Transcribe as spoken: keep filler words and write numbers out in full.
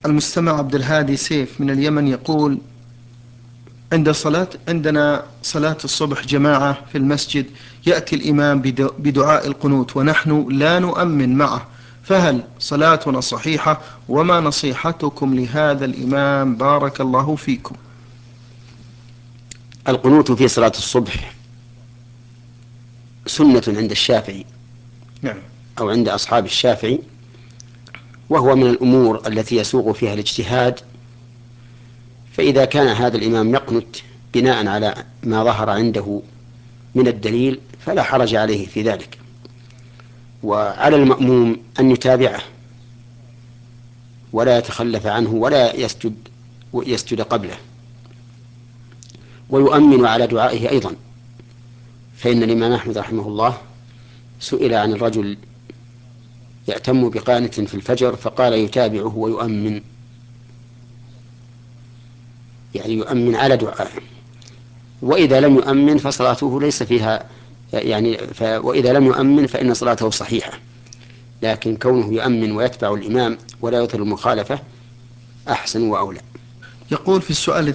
المستمع عبد الهادي سيف من اليمن يقول: عند صلاة عندنا صلاة الصبح جماعة في المسجد، يأتي الإمام بدعاء القنوت ونحن لا نؤمن معه، فهل صلاتنا صحيحة؟ وما نصيحتكم لهذا الإمام بارك الله فيكم؟ القنوت في صلاة الصبح سنة عند الشافعي نعم. أو عند أصحاب الشافعي، وهو من الأمور التي يسوغ فيها الاجتهاد. فإذا كان هذا الإمام يقنت بناء على ما ظهر عنده من الدليل فلا حرج عليه في ذلك، وعلى المأموم أن يتابعه ولا يتخلف عنه ولا يسجد يسجد قبله، ويؤمن على دعائه أيضا. فإن الإمام أحمد رحمه الله سئل عن الرجل يأتم بقانت في الفجر فقال يتابعه ويؤمن، يعني يؤمن على دعائه. وإذا لم يؤمن فصلاته ليس فيها يعني ف... وإذا لم يؤمن فإن صلاته صحيحة، لكن كونه يؤمن ويتبع الإمام ولا يظهر المخالفة أحسن وأولى. يقول في السؤال